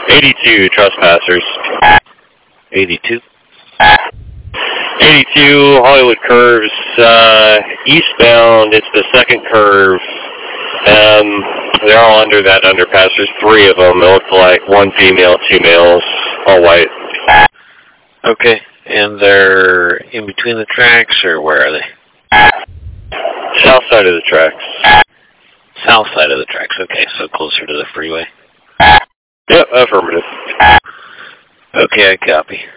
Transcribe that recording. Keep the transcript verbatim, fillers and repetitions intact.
eighty-two trespassers. eighty-two. eighty-two Hollywood curves uh, eastbound. It's the second curve. Um, they're all under that underpass. There's three of them. It looks like one female, two males, all white. Okay, and they're in between the tracks, or where are they? South side of the tracks. South side of the tracks. Okay, so closer to the freeway. Yep, affirmative. Okay, I copy.